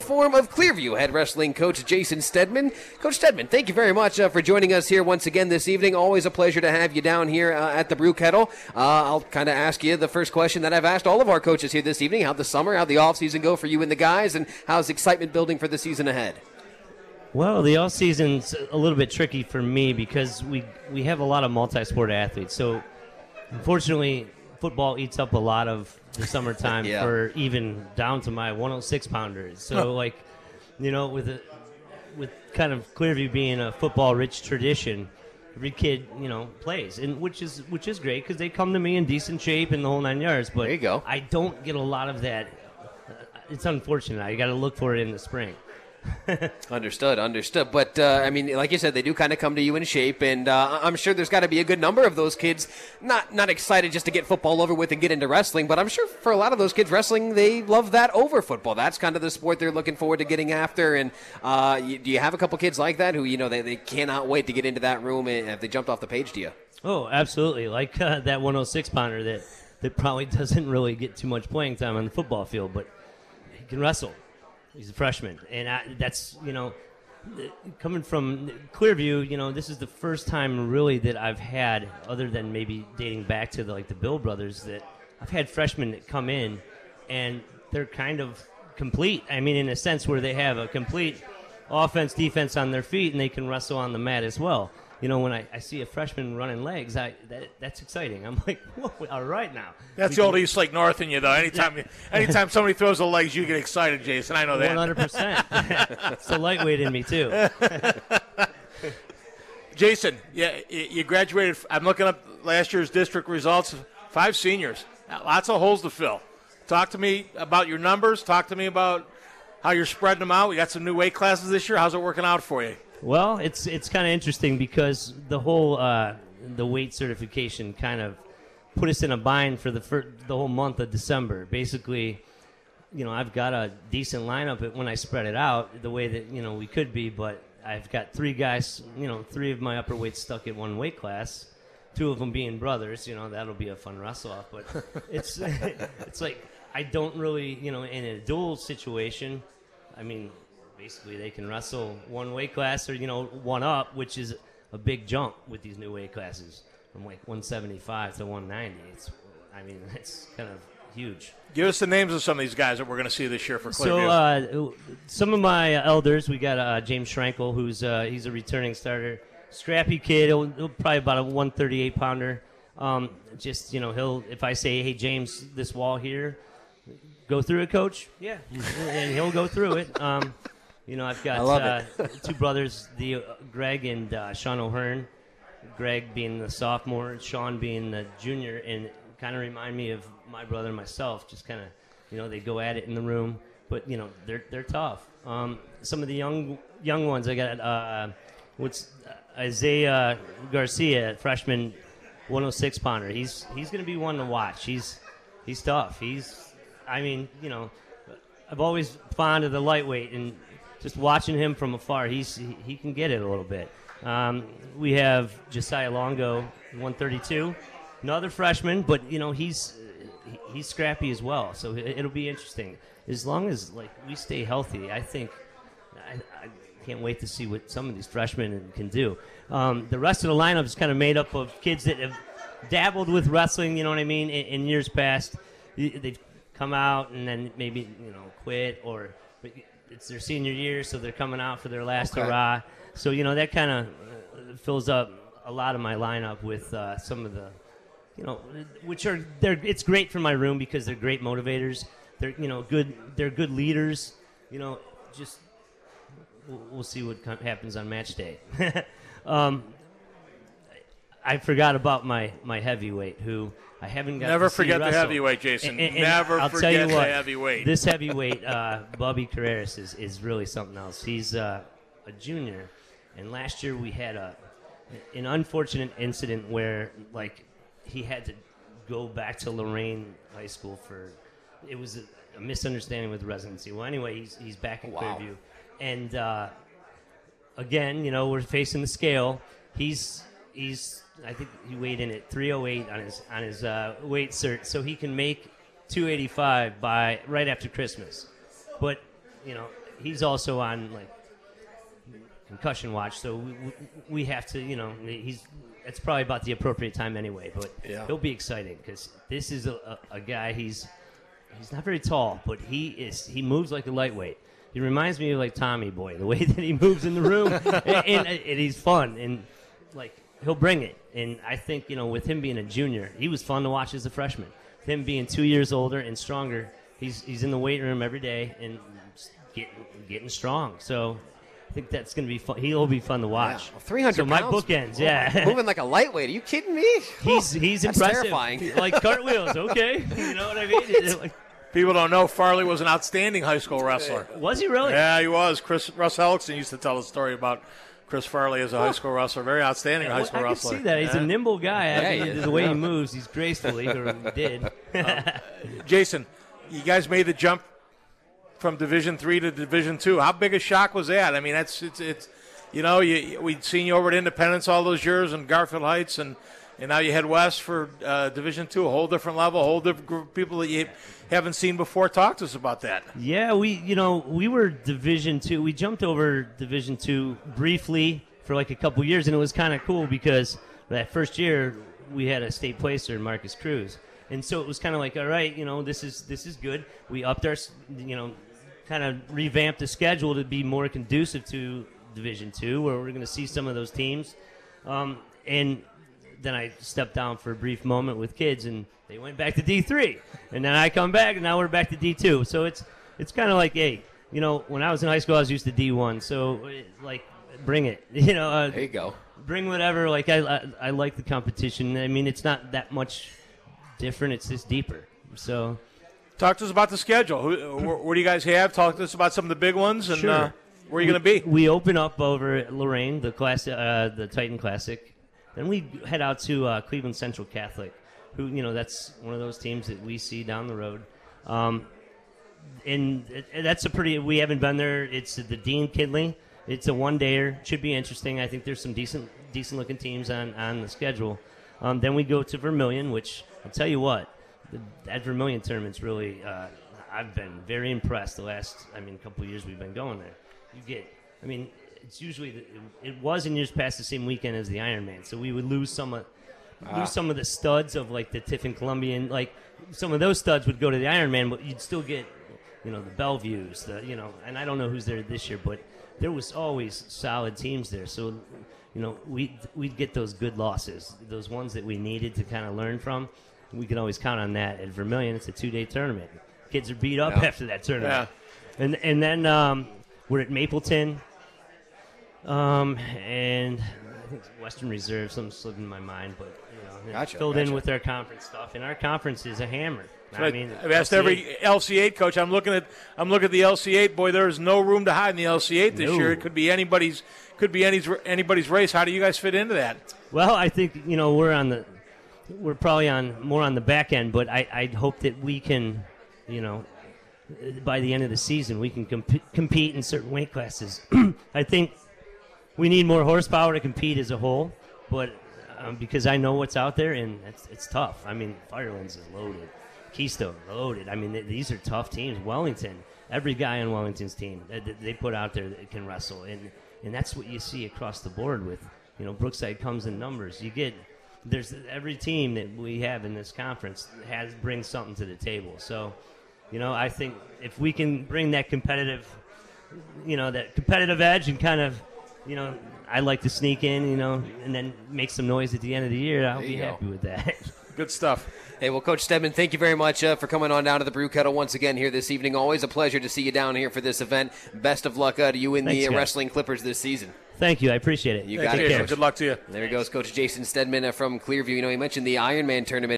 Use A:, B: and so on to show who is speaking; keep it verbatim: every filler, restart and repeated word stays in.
A: uniform of Clearview head wrestling coach Jason Stedman. Coach Stedman, thank you very much uh, for joining us here once again this evening. Always a pleasure to have you down here uh, at the Brew Kettle. Uh, I'll kind of ask you the first question that I've asked all of our coaches here this evening. How'd the summer, how'd the offseason go for you and the guys, and how's excitement building for the season ahead?
B: Well, the off season's a little bit tricky for me because we we have a lot of multi-sport athletes. So, unfortunately, football eats up a lot of the summertime
A: yeah.
B: for even down to my one oh six pounders. So, like, you know, with a, with kind of Clearview being a football-rich tradition, every kid, you know, plays, and which is which is great because they come to me in decent shape and the whole nine yards. But
A: there you go.
B: I don't get a lot of that. It's unfortunate. I got to look for it in the spring.
A: Understood, understood. But, uh, I mean, like you said, they do kind of come to you in shape, and uh, I'm sure there's got to be a good number of those kids not not excited just to get football over with and get into wrestling, but I'm sure for a lot of those kids, wrestling, they love that over football. That's kind of the sport they're looking forward to getting after, and uh, you, do you have a couple kids like that who, you know, they, they cannot wait to get into that room, and have they jumped off the page to you?
B: Oh, absolutely. Like uh, that one oh six pounder that, that probably doesn't really get too much playing time on the football field, but he can wrestle. He's a freshman, and I, that's, you know, coming from Clearview, you know, this is the first time really that I've had, other than maybe dating back to the, like the Bill brothers, that I've had freshmen that come in and they're kind of complete. I mean, in a sense where they have a complete offense, defense on their feet, and they can wrestle on the mat as well. You know, when I, I see a freshman running legs, I that, that's exciting. I'm like, whoa, all right now.
C: That's the old East Lake North in you, though. Anytime you, anytime somebody throws the legs, you get excited, Jason. I know that.
B: one hundred percent. It's the lightweight in me, too.
C: Jason, yeah, you graduated. I'm looking up last year's district results. Five seniors. Lots of holes to fill. Talk to me about your numbers. Talk to me about how you're spreading them out. We got some new weight classes this year. How's it working out for you?
B: Well, it's it's kind of interesting because the whole uh, the weight certification kind of put us in a bind for the fir- the whole month of December. Basically, you know, I've got a decent lineup when I spread it out the way that, you know, we could be, but I've got three guys, you know, three of my upper weights stuck at one weight class, two of them being brothers. You know, that'll be a fun wrestle off. But it's it's like I don't really, you know, in a dual situation, I mean. Basically, they can wrestle one weight class or, you know, one up, which is a big jump with these new weight classes from like one seventy-five to one ninety. It's, I mean, it's kind of huge.
C: Give us the names of some of these guys that we're going to see this year for Clearview.
B: So, uh, some of my elders, we got uh, James Schrenkel, who's uh, he's a returning starter, scrappy kid. He'll, he'll probably about a one thirty-eight pounder. Um, just, you know, he'll if I say, hey James, this wall here, go through it, coach. Yeah, and he'll go through it. Um, You know, I've got uh, two brothers, the uh, Greg and uh, Sean O'Hearn. Greg being the sophomore, Sean being the junior, and kind of remind me of my brother and myself. Just kind of, you know, they go at it in the room, but you know, they're they're tough. Um, some of the young young ones, I got uh, what's uh, Isaiah Garcia, freshman, one oh six pounder. He's he's going to be one to watch. He's he's tough. He's, I mean, you know, I've always fond of the lightweight and. Just watching him from afar, he's he, he can get it a little bit. Um, we have Josiah Longo, one thirty-two, another freshman, but you know he's he, he's scrappy as well. So it, it'll be interesting as long as like we stay healthy. I think I, I can't wait to see what some of these freshmen can do. Um, the rest of the lineup is kind of made up of kids that have dabbled with wrestling. You know what I mean? In, in years past, they've come out and then maybe you know quit or. But, it's their senior year, so they're coming out for their last okay. hurrah. So, you know, that kind of uh, fills up a lot of my lineup with uh, some of the, you know, which are, they're, it's great for my room because they're great motivators. They're, you know, good, they're good leaders. You know, just, we'll, we'll see what happens on match day. um, I forgot about my, my heavyweight, who I haven't got
C: Never
B: to see
C: forget
B: wrestle.
C: the heavyweight, Jason.
B: And, and, and
C: Never
B: I'll
C: forget
B: tell you what,
C: the heavyweight.
B: This heavyweight, uh, Bobby Carreras, is, is really something else. He's uh, a junior, and last year we had a an unfortunate incident where, like, he had to go back to Lorraine High School for it was a, a misunderstanding with residency. Well, anyway, he's he's back in
A: wow.
B: Clearview, and uh, again, you know, we're facing the scale. He's he's I think he weighed in at three oh eight on his on his uh, weight cert, so he can make two eighty-five by right after Christmas. But you know, he's also on like concussion watch, so we, we have to, you know, he's it's probably about the appropriate time anyway. But
A: yeah.
B: he'll be excited because this is a, a, a guy. He's he's not very tall, but he is he moves like a lightweight. He reminds me of like Tommy Boy, the way that he moves in the room, and, and, and he's fun and like he'll bring it. And I think, you know, with him being a junior, he was fun to watch as a freshman. With him being two years older and stronger, he's he's in the weight room every day and getting getting strong. So I think that's going to be fun. He'll be fun to watch.
A: Yeah. three hundred
B: so my
A: pounds.
B: bookends,
A: Oh,
B: yeah.
A: moving like a lightweight. Are you kidding me?
B: He's he's
A: That's
B: impressive.
A: terrifying.
B: Like cartwheels, okay. You know what I mean? Like,
C: People don't know Farley was an outstanding high school wrestler.
B: was he really?
C: Yeah, he was. Chris Russ Ellickson used to tell a story about Chris Farley as a high school wrestler. Very outstanding high school
B: I
C: wrestler.
B: can see that. He's
C: Yeah.
B: a nimble guy. I
A: Yeah,
B: mean,
A: he is.
B: the way he moves, he's graceful. He or he did.
C: Jason, you guys made the jump from Division Three to Division Two. How big a shock was that? I mean, that's it's it's you know you, we'd seen you over at Independence all those years in Garfield Heights, and, and now you head west for uh, Division Two, a whole different level, a whole different group of people that you haven't seen before. Talk to us about that.
B: Yeah, we you know we were Division Two. We jumped over Division Two briefly for like a couple years, and it was kind of cool because that first year we had a state placer, Marcus Cruz, and so it was kind of like, all right, you know, this is this is good. We upped our, you know, kind of revamped the schedule to be more conducive to Division Two, where we're going to see some of those teams, um, and then I stepped down for a brief moment with kids, and they went back to D three, and then I come back, and now we're back to D two. So it's it's kind of like, hey, you know, when I was in high school, I was used to D one, so like, bring it, you know. Uh,
A: There you go.
B: Bring whatever. Like I, I, I like the competition. I mean, it's not that much different. It's just deeper. So,
C: Talk to us about the schedule. Who, where, where do you guys have? Talk to us about some of the big ones, and
B: Sure.
C: uh, where are you going to be?
B: we open up over at Lorraine, the class, uh, the Titan Classic. Then we head out to uh, Cleveland Central Catholic, who, you know, that's one of those teams that we see down the road. Um, and it, it- that's a pretty. We haven't been there. It's the Dean Kidley. It's a one-dayer. Should be interesting. I think there's some decent, decent-looking teams on, on the schedule. Um, then we go to Vermilion, which I'll tell you what, the, that Vermilion tournament's really. Uh, I've been very impressed the last. I mean, couple of years we've been going there. You get. I mean, it's usually the, it, it was in years past the same weekend as the Ironman, so we would lose some of lose some of the studs of like the Tiffin Columbian. Like some of those studs would go to the Ironman, but you'd still get, you know, the Bellevues, the you know, and I don't know who's there this year, but there was always solid teams there. So, you know, we we'd get those good losses, those ones that we needed to kind of learn from. We can always count on that. At Vermilion, it's a two-day tournament. Kids are beat up
A: Yeah.
B: after that tournament. Yeah. And and then um, we're at Mapleton, um, and I think Western Reserve. Something slipped in my mind, but you know,
A: Gotcha,
B: filled
A: gotcha.
B: in with our conference stuff. And our conference is a hammer. I
C: Right.
B: mean,
C: I've asked
B: L C
C: every L C eight coach. I'm looking at I'm looking at the L C eight. Boy, there is no room to hide in the L C eight this
B: No.
C: year. It could be anybody's could be anybody's anybody's race. How do you guys fit into that?
B: Well, I think, you know, we're on the we're probably on more on the back end, but I I hope that we can, you know, by the end of the season we can comp- compete in certain weight classes. I think we need more horsepower to compete as a whole, but um, because I know what's out there and it's it's tough. I mean, Firelands is loaded, Keystone loaded. I mean, th- these are tough teams. Wellington, every guy on Wellington's team that that they put out there that can wrestle, and and that's what you see across the board with, you know, Brookside comes in numbers. You get there's every team that we have in this conference has brings something to the table. So, you know, I think if we can bring that competitive, you know, that competitive edge and kind of, you know, I like to sneak in, you know, and then make some noise at the end of the year, I'll
A: There
B: be
A: you go.
B: happy with that.
C: Good stuff.
A: Hey, well, Coach Stedman, thank you very much uh, for coming on down to the Brew Kettle once again here this evening. Always a pleasure to see you down here for this event. Best of luck uh, to you and
B: Thanks,
A: the uh,
B: guys.
A: Wrestling Clippers this season.
B: Thank you. I appreciate it.
A: You
C: Thank
A: got
C: you,
A: it,
C: Jason.
A: Coach.
C: Good luck to you.
A: There he goes, Coach Jason Stedman uh, from Clearview. You know, he mentioned the Ironman tournament.